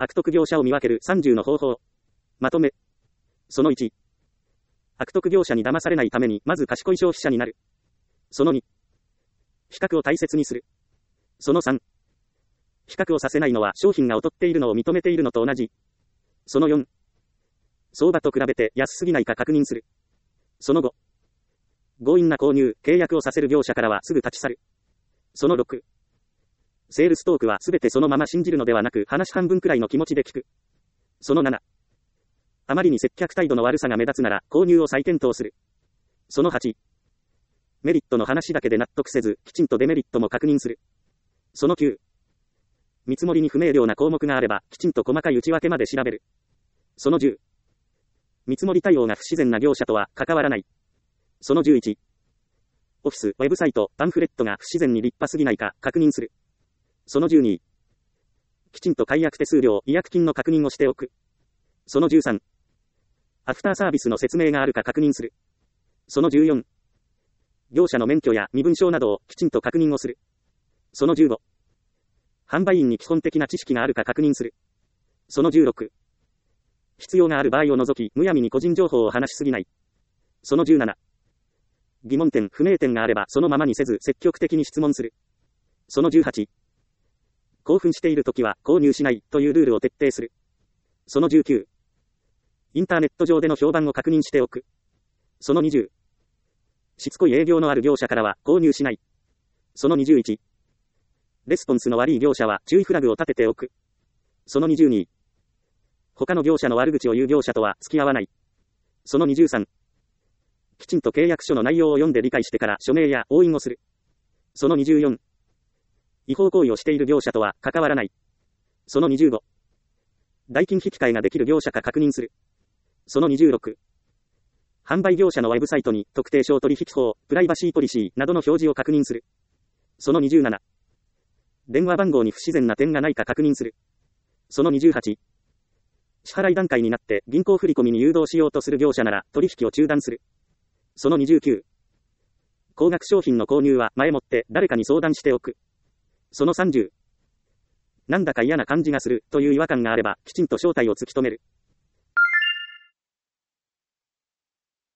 悪徳業者を見分ける30の方法。まとめ。その1。悪徳業者に騙されないために、まず賢い消費者になる。その2。比較を大切にする。その3。比較をさせないのは商品が劣っているのを認めているのと同じ。その4。相場と比べて安すぎないか確認する。その5。強引な購入、契約をさせる業者からはすぐ立ち去る。その6。セールストークはすべてそのまま信じるのではなく話半分くらいの気持ちで聞く。その7。あまりに接客態度の悪さが目立つなら購入を再検討する。その8。メリットの話だけで納得せず、きちんとデメリットも確認する。その9。見積もりに不明瞭な項目があれば、きちんと細かい内訳まで調べる。その10。見積もり対応が不自然な業者とは関わらない。その11。オフィス、ウェブサイト、パンフレットが不自然に立派すぎないか確認する。その12。きちんと解約手数料、違約金の確認をしておく。その13。アフターサービスの説明があるか確認する。その14。業者の免許や身分証などをきちんと確認をする。その15。販売員に基本的な知識があるか確認する。その16。必要がある場合を除き、むやみに個人情報を話しすぎない。その17。疑問点、不明点があればそのままにせず積極的に質問する。その18。興奮しているときは購入しないというルールを徹底する。その19。インターネット上での評判を確認しておく。その20。しつこい営業のある業者からは購入しない。その21。レスポンスの悪い業者は注意フラグを立てておく。その22。他の業者の悪口を言う業者とは付き合わない。その23。きちんと契約書の内容を読んで理解してから署名や押印をする。その24。違法行為をしている業者とは関わらない。その25。代金引き換えができる業者か確認する。その26。販売業者のウェブサイトに特定商取引法、プライバシーポリシーなどの表示を確認する。その27。電話番号に不自然な点がないか確認する。その28。支払い段階になって銀行振込に誘導しようとする業者なら取引を中断する。その29。高額商品の購入は前もって誰かに相談しておく。その30。なんだか嫌な感じがするという違和感があればきちんと正体を突き止める。